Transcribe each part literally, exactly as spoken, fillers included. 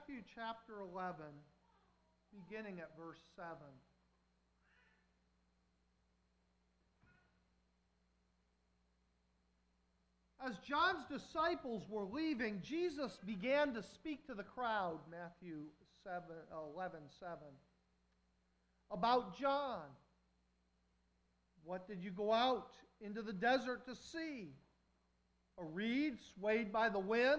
Matthew chapter eleven, beginning at verse seven. As John's disciples were leaving, Jesus began to speak to the crowd, Matthew eleven seven, about John. What did you go out into the desert to see? A reed swayed by the wind?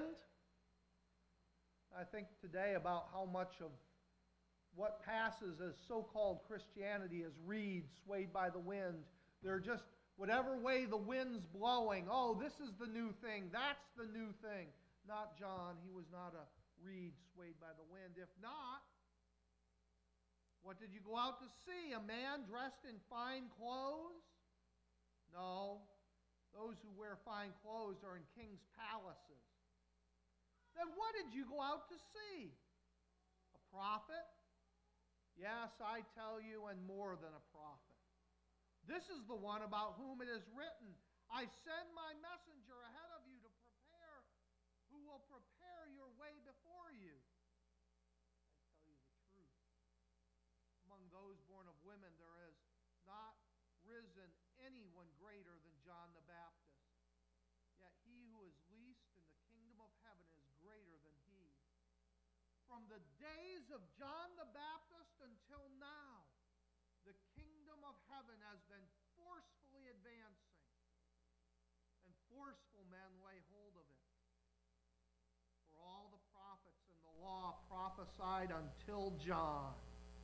I think today about how much of what passes as so-called Christianity is reeds swayed by the wind. They're just whatever way the wind's blowing. Oh, this is the new thing. That's the new thing. Not John. He was not a reed swayed by the wind. If not, what did you go out to see? A man dressed in fine clothes? No. Those who wear fine clothes are in king's palaces. Then what did you go out to see? A prophet? Yes, I tell you, and more than a prophet. This is the one about whom it is written, I send my messenger ahead of you to prepare, who will prepare your way before you. I tell you the truth. Among those born of women, there has not risen anyone greater than John the Baptist. Yet he who is least in the kingdom of heaven is greater than he. From the days of John the Baptist until now, the kingdom of heaven has been forcefully advancing, and forceful men lay hold of it. For all the prophets and the law prophesied until John.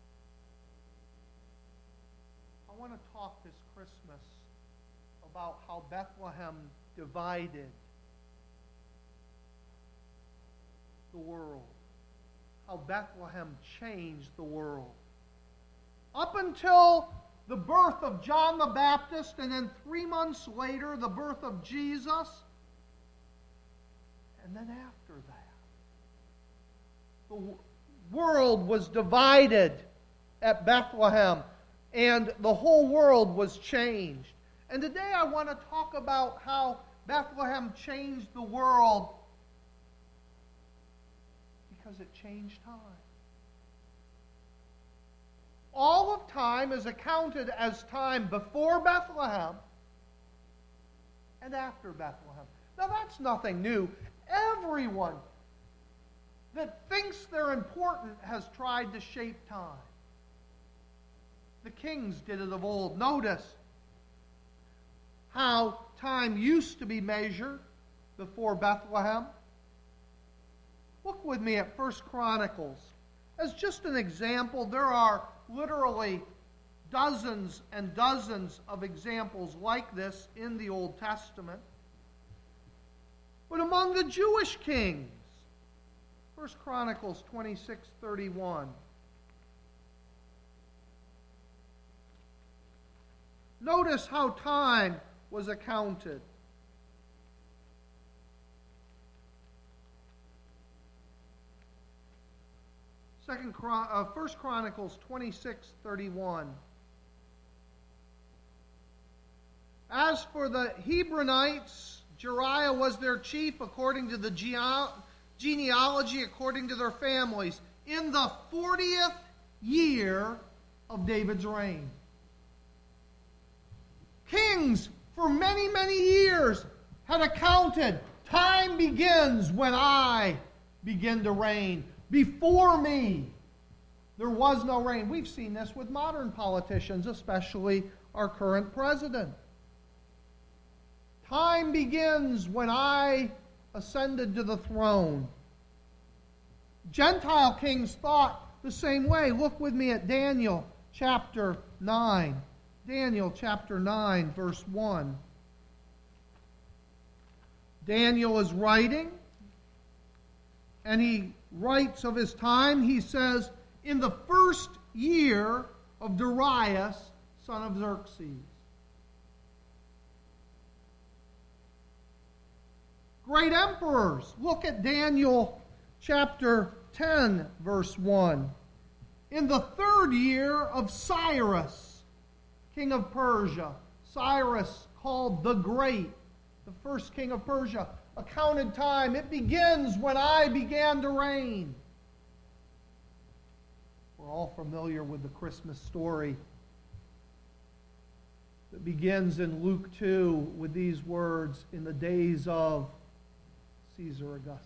I want to talk this Christmas about how Bethlehem divided the world. How Bethlehem changed the world. Up until the birth of John the Baptist, and then three months later, the birth of Jesus, and then after that, the world was divided at Bethlehem, and the whole world was changed. And today I want to talk about how Bethlehem changed the world because it changed time. All of time is accounted as time before Bethlehem and after Bethlehem. Now that's nothing new. Everyone that thinks they're important has tried to shape time. The kings did it of old. Notice how time used to be measured before Bethlehem. Look with me at First Chronicles. As just an example, there are literally dozens and dozens of examples like this in the Old Testament. But among the Jewish kings, First Chronicles twenty-six thirty-one. Notice how time was accounted. Second, uh, First Chronicles twenty-six thirty-one. As for the Hebronites, Jeriah was their chief according to the gene- genealogy, according to their families, in the fortieth year of David's reign. Kings for many, many years had accounted, time begins when I begin to reign. Before me, there was no reign. We've seen this with modern politicians, especially our current president. Time begins when I ascended to the throne. Gentile kings thought the same way. Look with me at Daniel chapter nine. Daniel chapter nine, verse one. Daniel is writing, and he writes of his time. He says, in the first year of Darius, son of Xerxes. Great emperors. Look at Daniel chapter ten, verse one. In the third year of Cyrus, king of Persia. Cyrus, called the Great, the first king of Persia. Accounted time, it begins when I began to reign. We're all familiar with the Christmas story that begins in Luke two with these words, in the days of Caesar Augustus.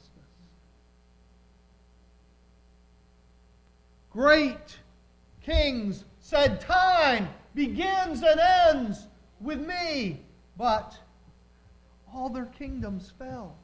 Great kings said, time begins and ends with me, but all their kingdoms fell.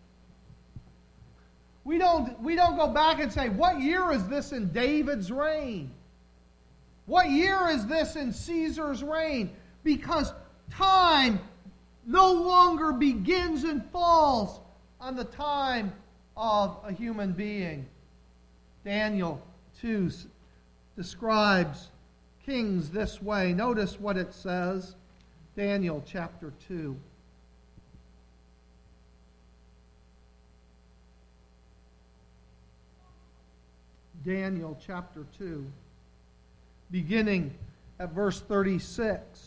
We don't, we don't go back and say, what year is this in David's reign? What year is this in Caesar's reign? Because time no longer begins and falls on the time of a human being. Daniel two describes kings this way. Notice what it says. Daniel chapter two. Daniel chapter two, beginning at verse thirty-six.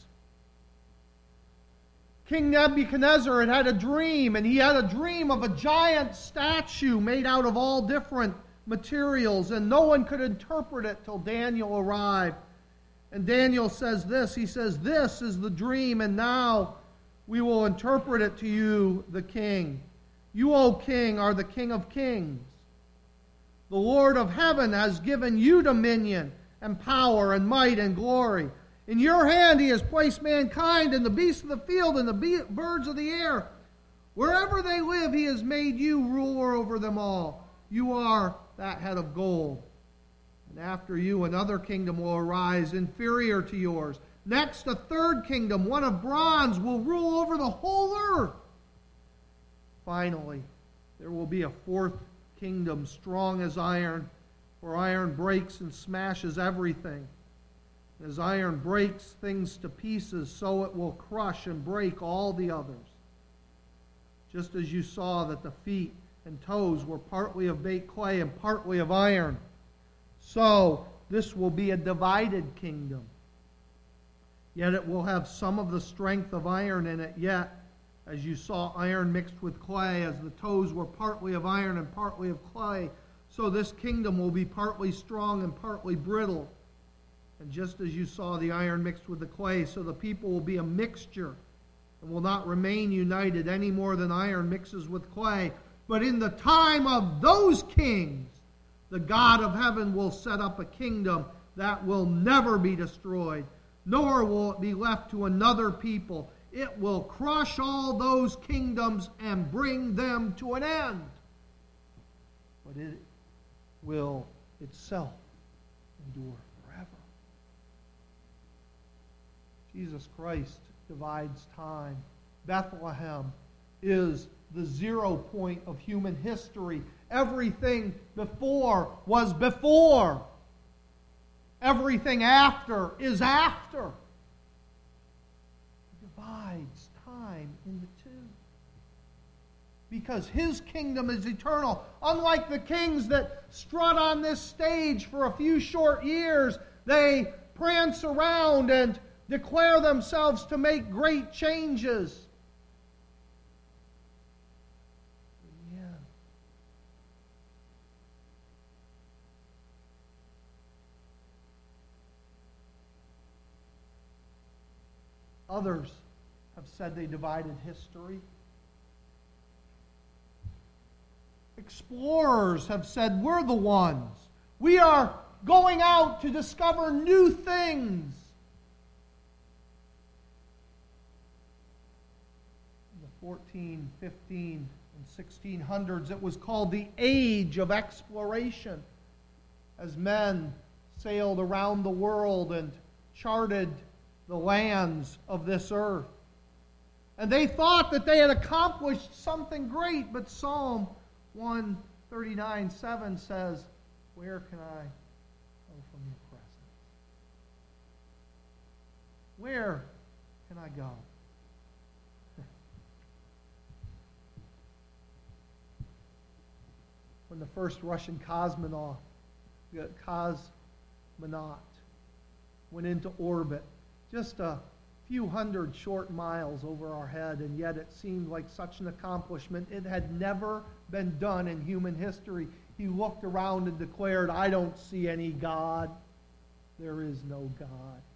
King Nebuchadnezzar had had a dream, and he had a dream of a giant statue made out of all different materials, and no one could interpret it till Daniel arrived. And Daniel says this, he says, this is the dream, and now we will interpret it to you, the king. You, O king, are the King of kings. The Lord of heaven has given you dominion and power and might and glory. In your hand he has placed mankind and the beasts of the field and the birds of the air. Wherever they live, he has made you ruler over them all. You are that head of gold. And after you, another kingdom will arise inferior to yours. Next, a third kingdom, one of bronze, will rule over the whole earth. Finally, there will be a fourth kingdom, strong as iron, for iron breaks and smashes everything. As iron breaks things to pieces, so it will crush and break all the others. Just as you saw that the feet and toes were partly of baked clay and partly of iron, so this will be a divided kingdom. Yet it will have some of the strength of iron in it, yet as you saw iron mixed with clay, as the toes were partly of iron and partly of clay, so this kingdom will be partly strong and partly brittle. And just as you saw the iron mixed with the clay, so the people will be a mixture and will not remain united any more than iron mixes with clay. But in the time of those kings, the God of heaven will set up a kingdom that will never be destroyed, nor will it be left to another people. It will crush all those kingdoms and bring them to an end. But it will itself endure forever. Jesus Christ divides time. Bethlehem is the zero point of human history. Everything before was before. Everything after is after. Divides time into two. Because his kingdom is eternal. Unlike the kings that strut on this stage for a few short years, they prance around and declare themselves to make great changes. Yeah. Others have said they divided history. Explorers have said, we're the ones. We are going out to discover new things. In the fourteen, fifteen, and sixteen hundreds, it was called the Age of Exploration, as men sailed around the world and charted the lands of this earth. And they thought that they had accomplished something great, but Psalm one thirty-nine seven says, where can I go from your presence? Where can I go? When the first Russian cosmonaut, cosmonaut went into orbit, just a few hundred short miles over our head, and yet it seemed like such an accomplishment. It had never been done in human history. He looked around and declared, I don't see any God. there is no God.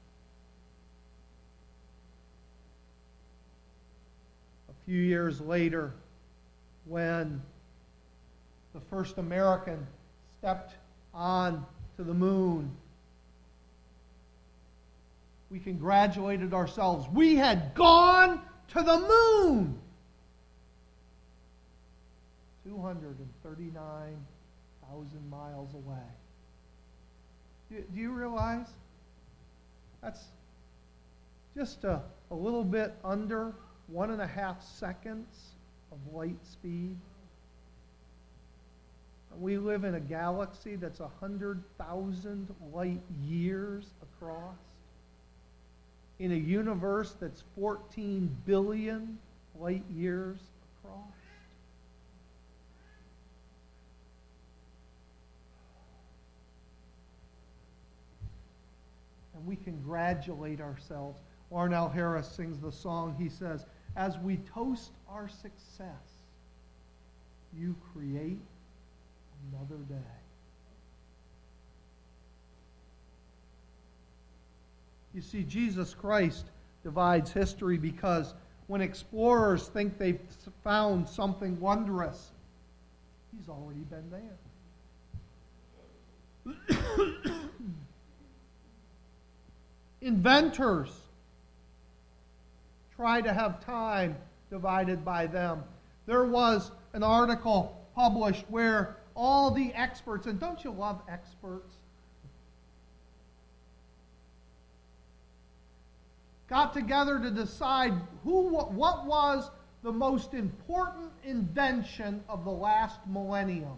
A few years later, when the first American stepped on to the moon, we congratulated ourselves. We had gone to the moon! two hundred thirty-nine thousand miles away. Do, do you realize? That's just a, a little bit under one and a half seconds of light speed. We live in a galaxy that's one hundred thousand light years across, in a universe that's fourteen billion light years across. And we congratulate ourselves. Larnell Harris sings the song. He says, as we toast our success, you create another day. You see, Jesus Christ divides history because when explorers think they've found something wondrous, he's already been there. Inventors try to have time divided by them. There was an article published where all the experts, and don't you love experts? Got together to decide who, what was the most important invention of the last millennium.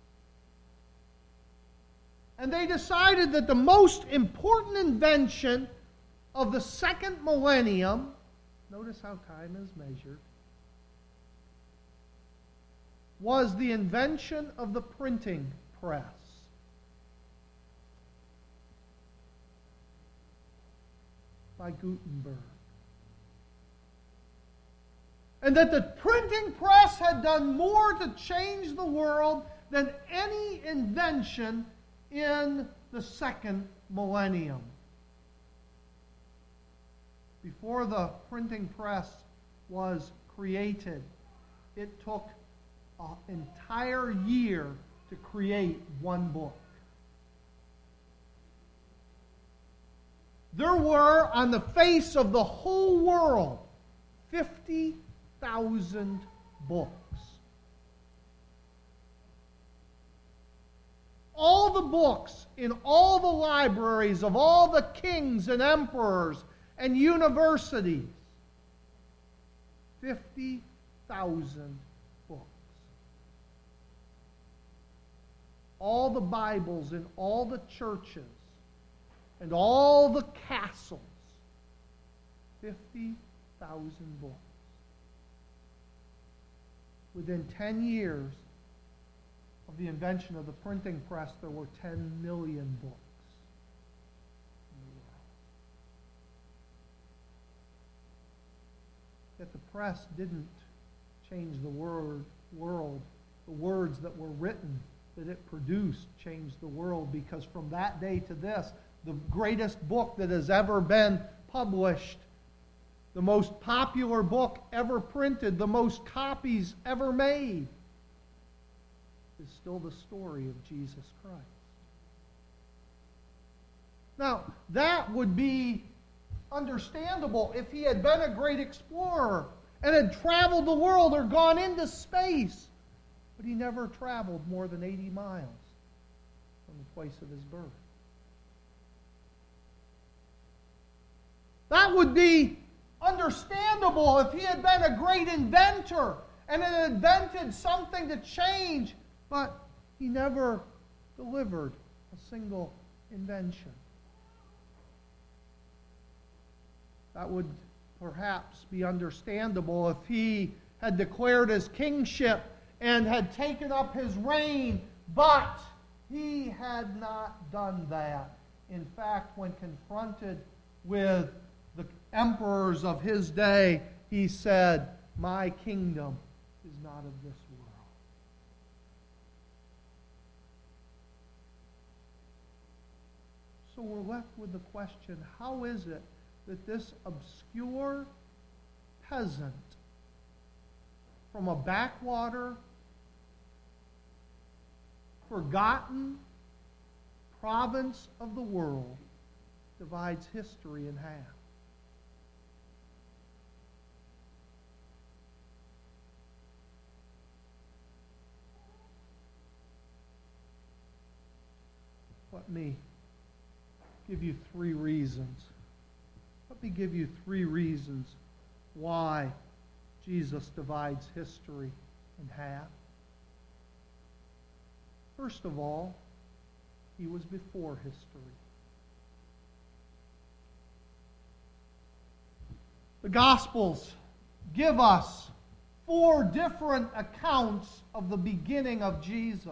And they decided that the most important invention of the second millennium, notice how time is measured, was the invention of the printing press. By Gutenberg. And that the printing press had done more to change the world than any invention in the second millennium. Before the printing press was created, it took an entire year to create one book. There were, on the face of the whole world, fifty thousand books. All the books in all the libraries of all the kings and emperors and universities. fifty thousand books. All the Bibles in all the churches and all the castles. fifty thousand books. Within ten years of the invention of the printing press, there were ten million books in the world. Yet the press didn't change the word, world. The words that were written, that it produced, changed the world, because from that day to this, the greatest book that has ever been published, the most popular book ever printed, the most copies ever made, is still the story of Jesus Christ. Now, that would be understandable if he had been a great explorer and had traveled the world or gone into space. But he never traveled more than eighty miles from the place of his birth. That would be understandable if he had been a great inventor and had invented something to change, but he never delivered a single invention. That would perhaps be understandable if he had declared his kingship and had taken up his reign, but he had not done that. In fact, when confronted with the emperors of his day, he said, "My kingdom is not of this world." so we're left with the question, how is it that this obscure peasant from a backwater, forgotten province of the world divides history in half? Let me give you three reasons. Let me give you three reasons why Jesus divides history in half. First of all, he was before history. The Gospels give us four different accounts of the beginning of Jesus.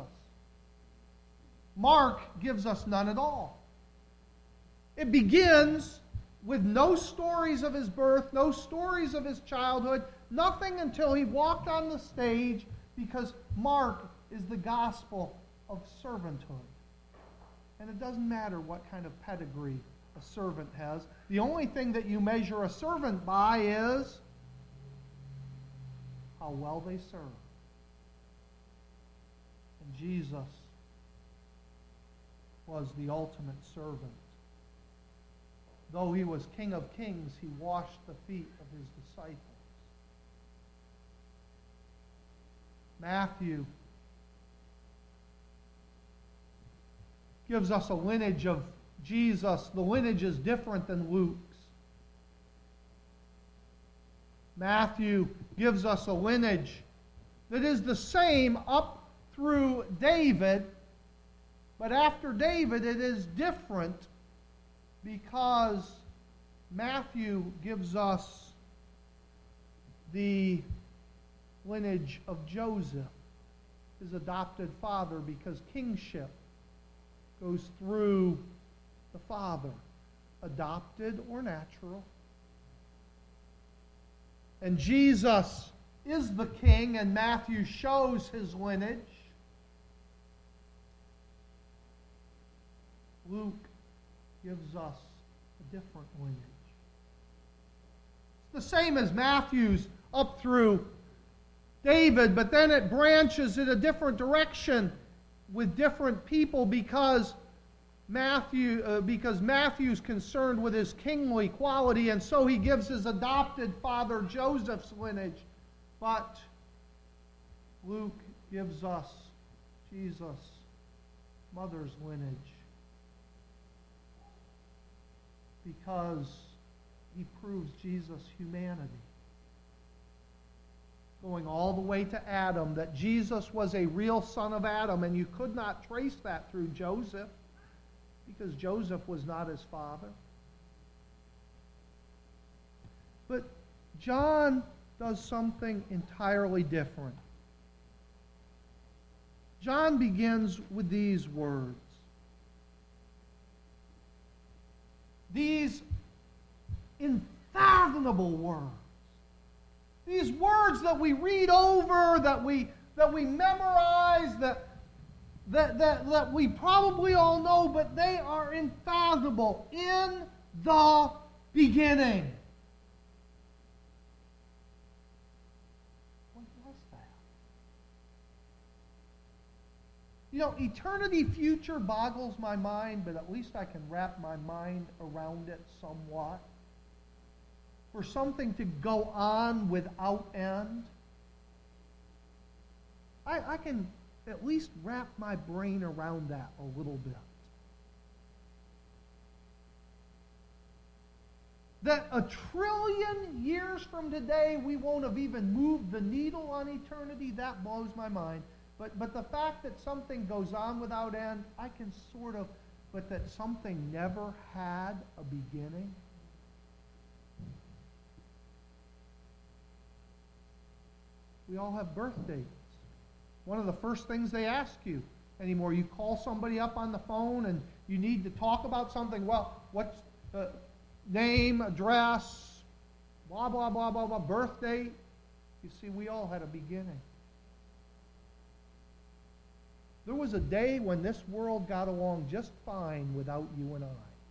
Mark gives us none at all. It begins with no stories of his birth, no stories of his childhood, nothing until he walked on the stage, because Mark is the gospel of servanthood. And it doesn't matter what kind of pedigree a servant has. The only thing that you measure a servant by is how well they serve. And Jesus was the ultimate servant. Though he was King of Kings, he washed the feet of his disciples. Matthew gives us a lineage of Jesus. The lineage is different than Luke's. Matthew gives us a lineage that is the same up through David, but after David it is different, because Matthew gives us the lineage of Joseph, his adopted father, because kingship goes through the father, adopted or natural. And Jesus is the king, and Matthew shows his lineage. Luke gives us a different lineage. It's the same as Matthew's up through David, but then it branches in a different direction with different people, because Matthew, uh, because Matthew's concerned with his kingly quality, and so he gives his adopted father Joseph's lineage. But Luke gives us Jesus' mother's lineage, because he proves Jesus' humanity. Going all the way to Adam, that Jesus was a real son of Adam, and you could not trace that through Joseph, because Joseph was not his father. But John does something entirely different. John begins with these words. These unfathomable words. These words that we read over, that we that we memorize, that, that, that, that we probably all know, but they are unfathomable. In the beginning. What was that? You know, eternity future boggles my mind, but at least I can wrap my mind around it somewhat. For something to go on without end, I, I can at least wrap my brain around that a little bit. That a trillion years from today, we won't have even moved the needle on eternity, that blows my mind. But, but the fact that something goes on without end, I can sort of, but that something never had a beginning. We all have birth dates. One of the first things they ask you anymore, you call somebody up on the phone and you need to talk about something. Well, what's uh, name, address, blah, blah, blah, blah, blah, birth date. You see, we all had a beginning. There was a day when this world got along just fine without you and I.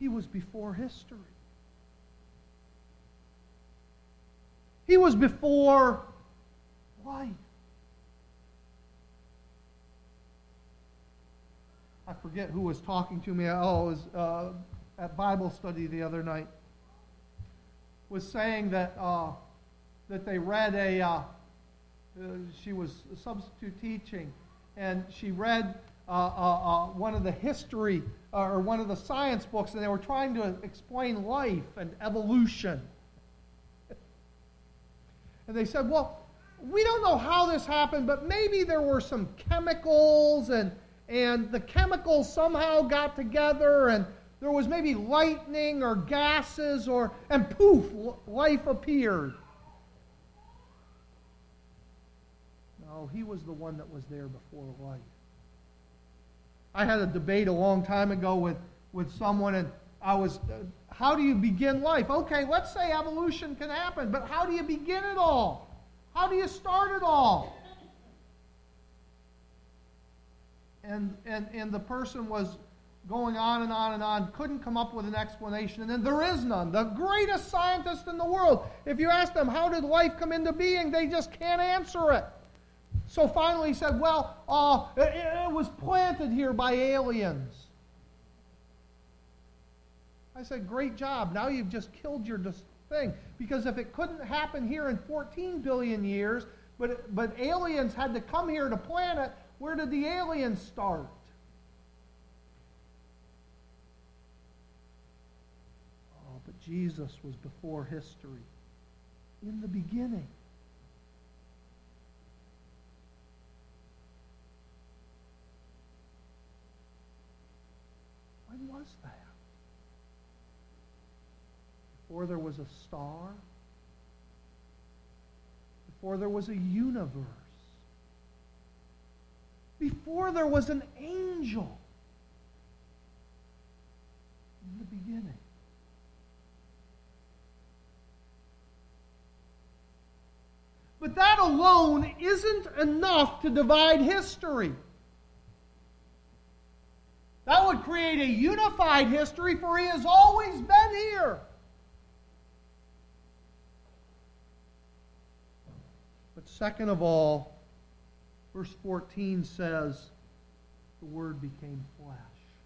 He was before history. He was before life. I forget who was talking to me. Oh, it was uh, at Bible study the other night. Was saying that uh, that they read a. Uh, uh, she was a substitute teaching, and she read uh, uh, uh, one of the history uh, or one of the science books, and they were trying to explain life and evolution. And they said, well, we don't know how this happened, but maybe there were some chemicals, and and the chemicals somehow got together, and there was maybe lightning or gases, or and poof, life appeared. No, he was the one that was there before life. I had a debate a long time ago with, with someone, and I was, uh, how do you begin life? Okay, let's say evolution can happen, but how do you begin it all? How do you start it all? And, and, and the person was going on and on and on, couldn't come up with an explanation, and then there is none. The greatest scientist in the world, if you ask them, how did life come into being, they just can't answer it. So finally he said, well, uh, it, it was planted here by aliens. I said, great job. Now you've just killed your thing. Because if it couldn't happen here in fourteen billion years, but, but aliens had to come here to plant it, where did the aliens start? Oh, but Jesus was before history. In the beginning. When was that? Before there was a star? Before there was a universe? Before there was an angel? In the beginning. But that alone isn't enough to divide history. That would create a unified history, for he has always been here. But second of all, verse fourteen says, the Word became flesh.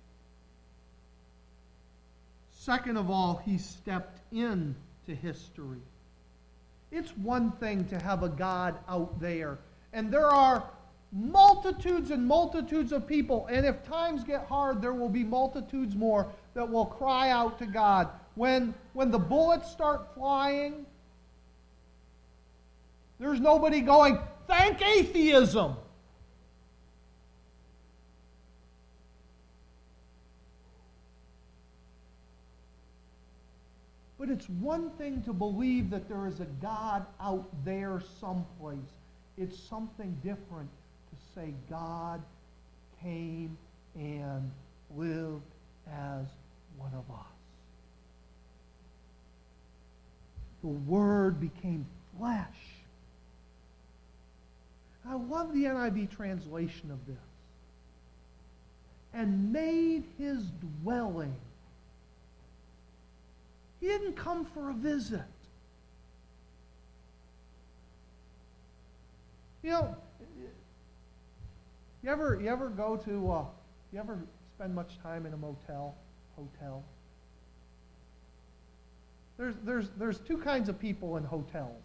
Second of all, he stepped into history. It's one thing to have a God out there, and there are multitudes and multitudes of people, and if times get hard, there will be multitudes more that will cry out to God. When, when the bullets start flying, there's nobody going, thank atheism. But it's one thing to believe that there is a God out there someplace. It's something different to say God came and lived as one of us. The Word became flesh. I love the N I V translation of this. And made his dwelling. He didn't come for a visit. You know, you ever you ever go to uh, you ever spend much time in a motel hotel? There's there's there's two kinds of people in hotels.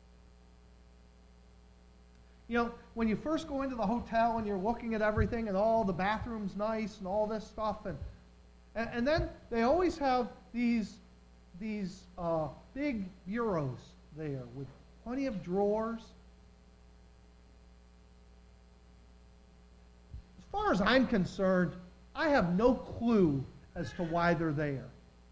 You know, when you first go into the hotel and you're looking at everything and all the bathrooms nice and all this stuff, and and, and then they always have these these uh, big bureaus there with plenty of drawers. As far as I'm concerned, I have no clue as to why they're there.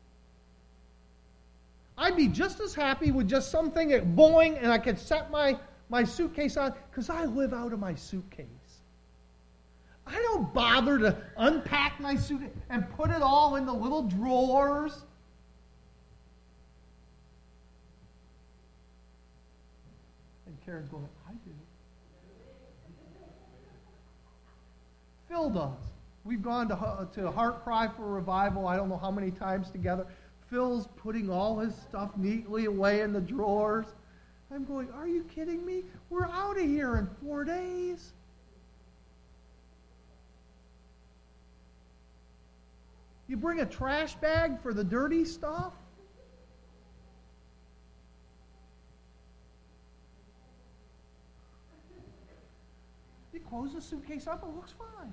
I'd be just as happy with just something at boing and I could set my, my suitcase on, because I live out of my suitcase. I don't bother to unpack my suitcase and put it all in the little drawers. And Karen's going, I do. Phil does. We've gone to, to Heart Cry for Revival, I don't know how many times together. Phil's putting all his stuff neatly away in the drawers. I'm going, are you kidding me? We're out of here in four days. You bring a trash bag for the dirty stuff? You close the suitcase up, it looks fine.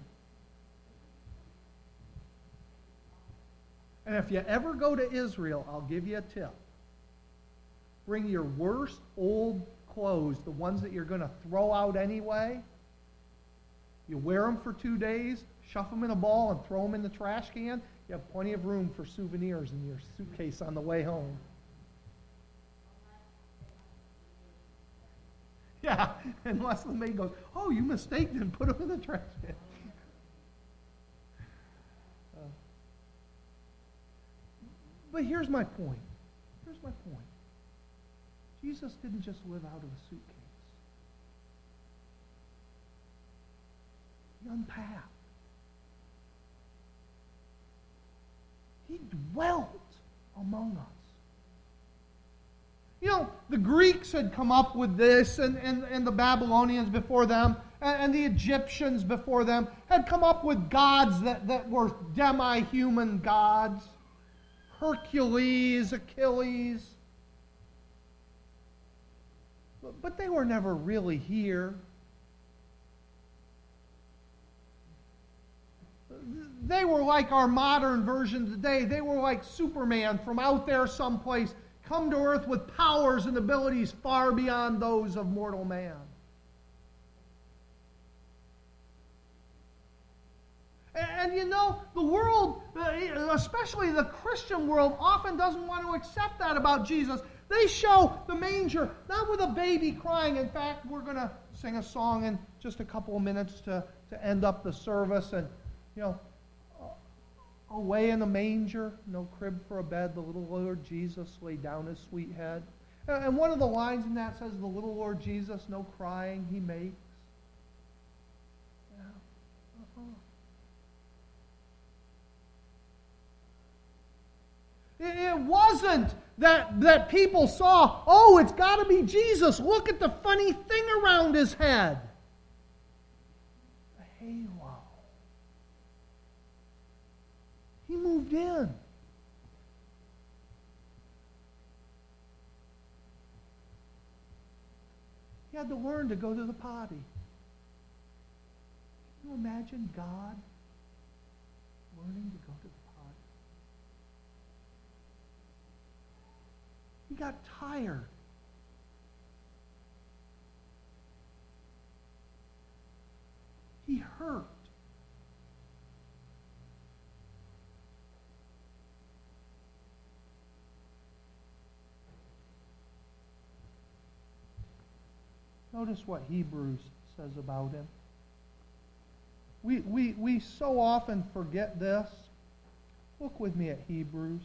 And if you ever go to Israel, I'll give you a tip. Bring your worst old clothes, the ones that you're going to throw out anyway. You wear them for two days, shove them in a ball, and throw them in the trash can. You have plenty of room for souvenirs in your suitcase on the way home. Yeah, unless the maid goes, oh, you mistaked and put them in the trash can. uh, but here's my point. Here's my point. Jesus didn't just live out of a suitcase. He unpacked. He dwelt among us. You know, the Greeks had come up with this, and, and, and the Babylonians before them, and, and the Egyptians before them had come up with gods that, that were demi-human gods. Hercules, Achilles. But, but they were never really here. They were like our modern version today. They were like Superman from out there someplace, come to earth with powers and abilities far beyond those of mortal man. And, and you know, the world, especially the Christian world, often doesn't want to accept that about Jesus. They show the manger, not with a baby crying. In fact, we're going to sing a song in just a couple of minutes to, to end up the service. And, you know, away in the manger, no crib for a bed, the little Lord Jesus laid down his sweet head. And one of the lines in that says, the little Lord Jesus, no crying he makes. Yeah. Uh-huh. It wasn't that, that people saw, oh, it's got to be Jesus. Look at the funny thing around his head. A halo. He moved in. He had to learn to go to the potty. Can you imagine God learning to go to the potty? He got tired. He hurt. Notice what Hebrews says about him. We, we, we so often forget this. Look with me at Hebrews.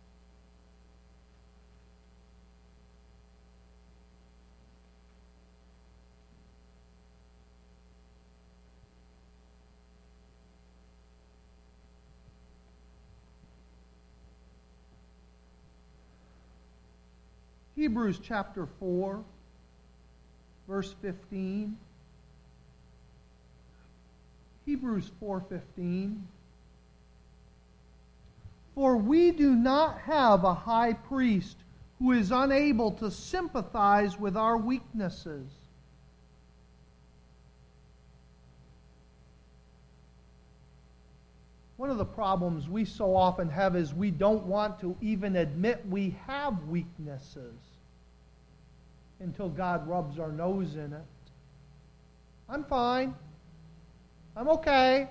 Hebrews chapter four. Verse fifteen. Hebrews four fifteen. For we do not have a high priest who is unable to sympathize with our weaknesses. One of the problems we so often have is we don't want to even admit we have weaknesses until God rubs our nose in it. I'm fine. I'm okay.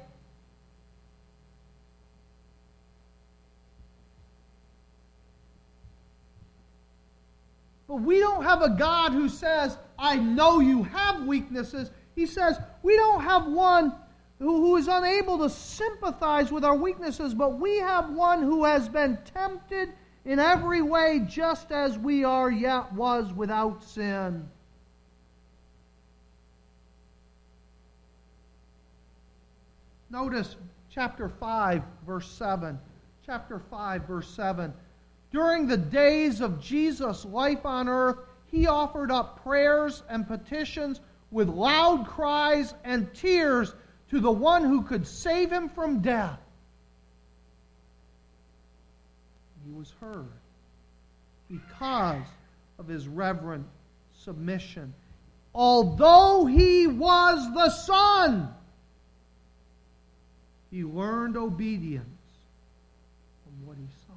But we don't have a God who says, I know you have weaknesses. He says, we don't have one who, who is unable to sympathize with our weaknesses, but we have one who has been tempted in every way, just as we are, yet was without sin. Notice chapter five, verse seven. Chapter five, verse seven. During the days of Jesus' life on earth, he offered up prayers and petitions with loud cries and tears to the one who could save him from death. He was heard because of his reverent submission. Although he was the Son, he learned obedience from what he suffered.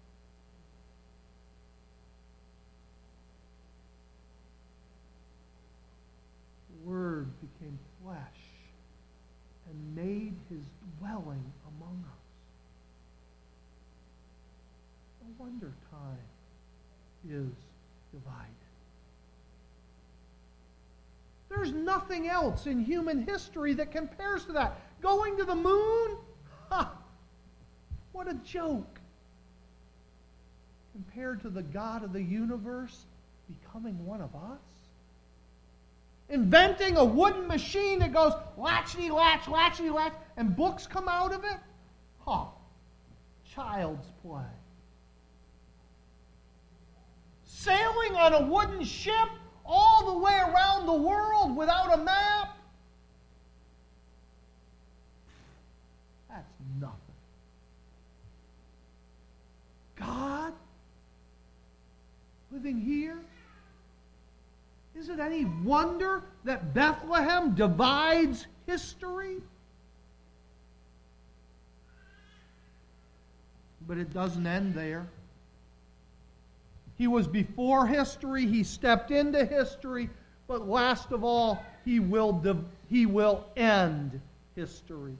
The Word became flesh and made his dwelling among us. No wonder time is divided. There's nothing else in human history that compares to that. Going to the moon? Ha! What a joke. Compared to the God of the universe becoming one of us? Inventing a wooden machine that goes latchety latch, latchety latch, and books come out of it? Ha! Child's play. Sailing on a wooden ship all the way around the world without a map? That's nothing. God living here? Is it any wonder that Bethlehem divides history? But it doesn't end there. He was before history. He stepped into history. But last of all, he will, div- he will end history.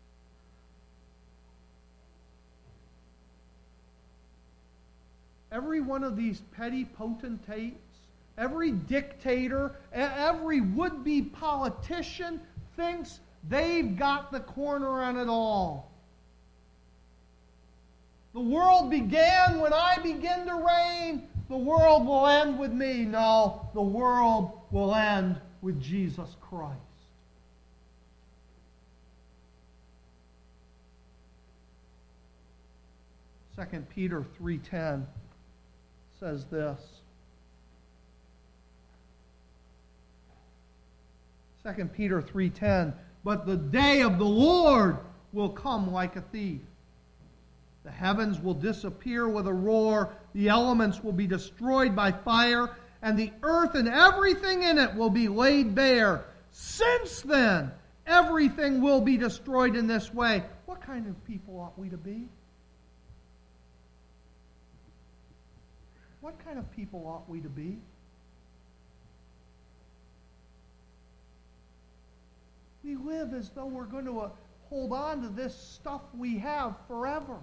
Every one of these petty potentates, every dictator, every would-be politician thinks they've got the corner on it all. The world began when I begin to reign. The world will end with me. No, the world will end with Jesus Christ. Second Peter three ten says this. Second Peter three ten, but the day of the Lord will come like a thief. The heavens will disappear with a roar, the elements will be destroyed by fire, and the earth and everything in it will be laid bare. Since then, everything will be destroyed in this way. What kind of people ought we to be? What kind of people ought we to be? We live as though we're going to uh, hold on to this stuff we have forever.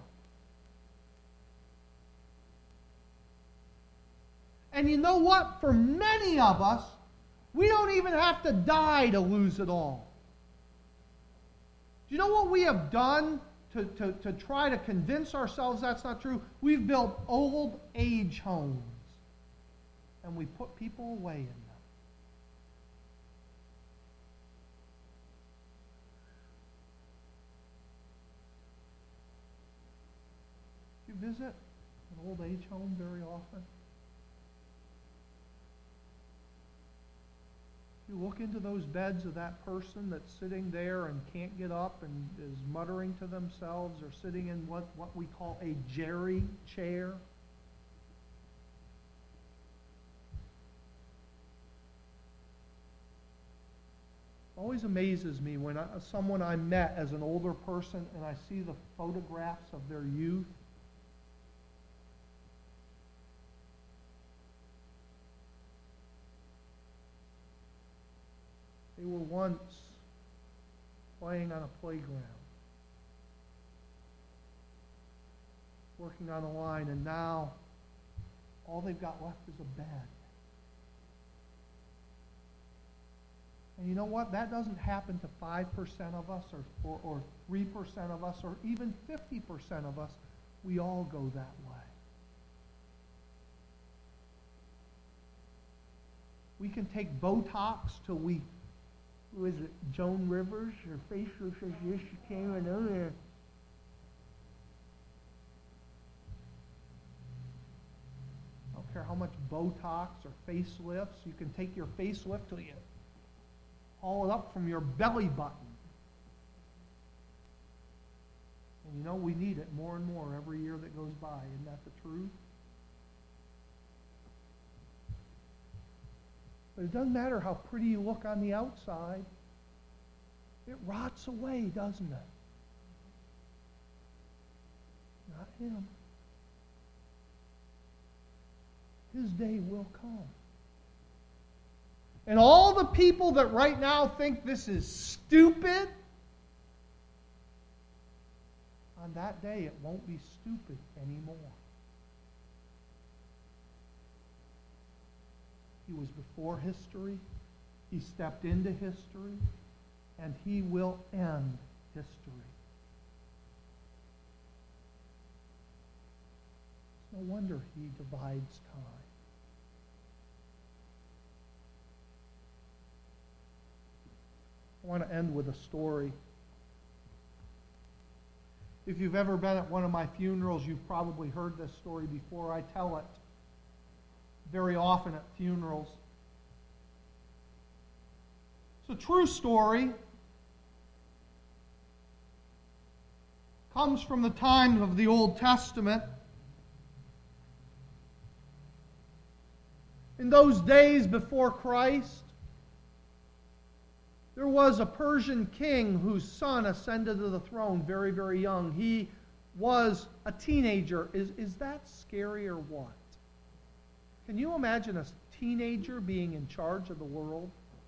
And you know what? For many of us, we don't even have to die to lose it all. Do you know what we have done to, to, to try to convince ourselves that's not true? We've built old age homes. And we put people away in them. You visit an old age home very often? You look into those beds of that person that's sitting there and can't get up and is muttering to themselves, or sitting in what, what we call a Jerry chair. Always amazes me when I, someone I met as an older person and I see the photographs of their youth. They were once playing on a playground, working on a line, and now all they've got left is a bed. And you know what? That doesn't happen to five percent of us, or, or, or three percent of us, or even fifty percent of us. We all go that way. We can take Botox till we, who is it, Joan Rivers? Her face looks like this. She came in there. care how much Botox or facelifts. You can take your facelift till you haul it up from your belly button. And you know, we need it more and more every year that goes by. Isn't that the truth? But it doesn't matter how pretty you look on the outside. It rots away, doesn't it? Not him. His day will come. And all the people that right now think this is stupid, on that day it won't be stupid anymore. He was before history. He stepped into history. And he will end history. It's no wonder he divides time. I want to end with a story. If you've ever been at one of my funerals, you've probably heard this story before. I tell it very often at funerals. It's a true story. Comes from the time of the Old Testament. In those days before Christ, there was a Persian king whose son ascended to the throne very, very young. He was a teenager. Is, is that scary or what? Can you imagine a teenager being in charge of the world?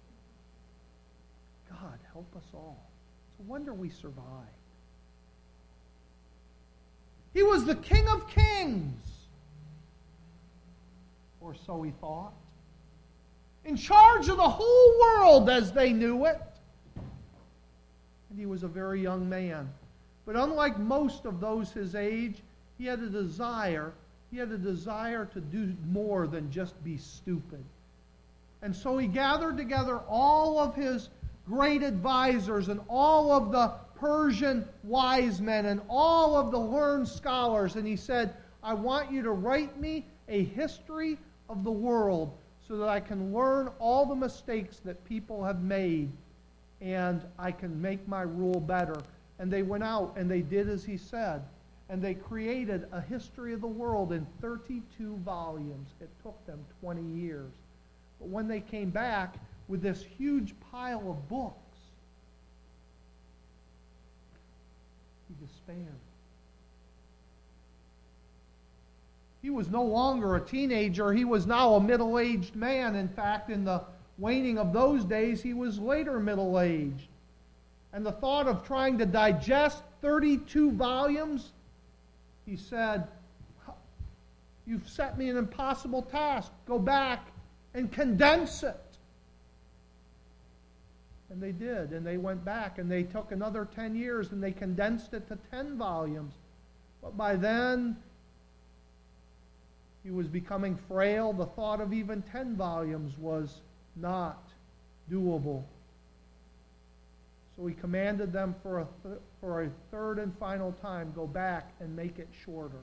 God, help us all. It's a wonder we survived. He was the King of Kings. Or so he thought. In charge of the whole world as they knew it. And he was a very young man. But unlike most of those his age, he had a desire. He had a desire to do more than just be stupid. And so he gathered together all of his great advisors and all of the Persian wise men and all of the learned scholars. And he said, I want you to write me a history of the world so that I can learn all the mistakes that people have made and I can make my rule better. And they went out and they did as he said. And they created a history of the world in thirty-two volumes. It took them twenty years. But when they came back with this huge pile of books, he despaired. He was no longer a teenager. He was now a middle-aged man. In fact, in the waning of those days, he was later middle-aged. And the thought of trying to digest thirty-two volumes, he said, you've set me an impossible task. Go back and condense it. And they did, and they went back, and they took another ten years, and they condensed it to ten volumes. But by then, he was becoming frail. The thought of even ten volumes was not doable. So he commanded them for a, th- for a third and final time, go back and make it shorter.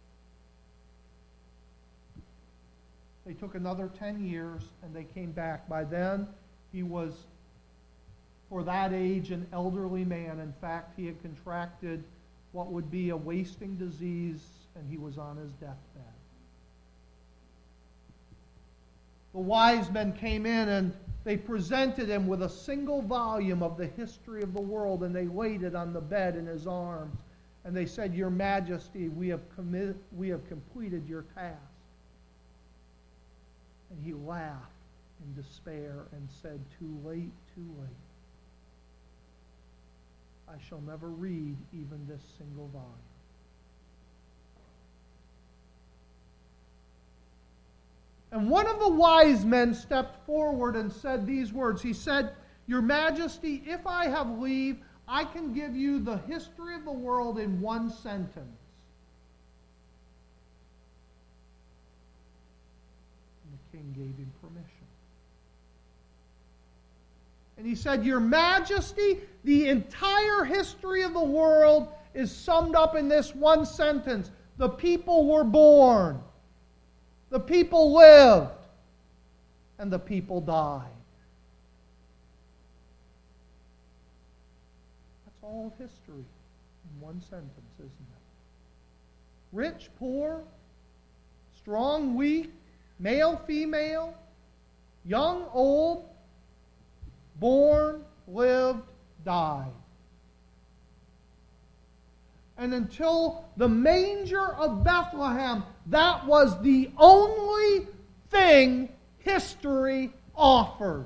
They took another ten years, and they came back. By then, he was, for that age, an elderly man. In fact, he had contracted what would be a wasting disease, and he was on his deathbed. The wise men came in and they presented him with a single volume of the history of the world, and they laid it on the bed in his arms. And they said, Your Majesty, we have committed, we have completed your task. And he laughed in despair and said, Too late, too late. I shall never read even this single volume. And one of the wise men stepped forward and said these words. He said, Your Majesty, if I have leave, I can give you the history of the world in one sentence. And the king gave him permission. And he said, Your Majesty, the entire history of the world is summed up in this one sentence. The people were born. The people lived, and the people died. That's all of history in one sentence, isn't it? Rich, poor, strong, weak, male, female, young, old, born, lived, died. And until the manger of Bethlehem, that was the only thing history offered.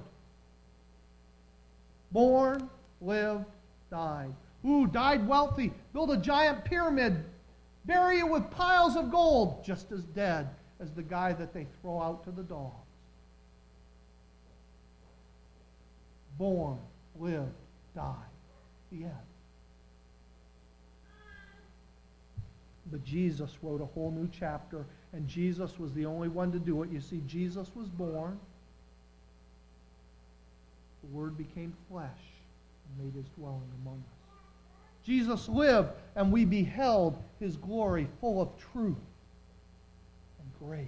Born, lived, died. Ooh, died wealthy, built a giant pyramid, bury it with piles of gold, just as dead as the guy that they throw out to the dogs. Born, lived, died. The end. But Jesus wrote a whole new chapter, and Jesus was the only one to do it. You see, Jesus was born. The Word became flesh and made his dwelling among us. Jesus lived, and we beheld his glory full of truth and grace.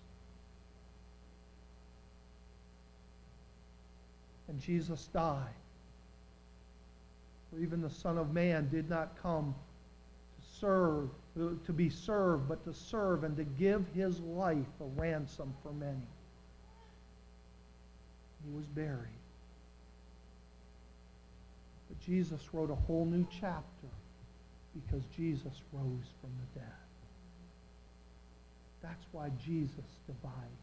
And Jesus died. For even the Son of Man did not come to serve, to be served, but to serve and to give his life a ransom for many. He was buried. But Jesus wrote a whole new chapter because Jesus rose from the dead. That's why Jesus divides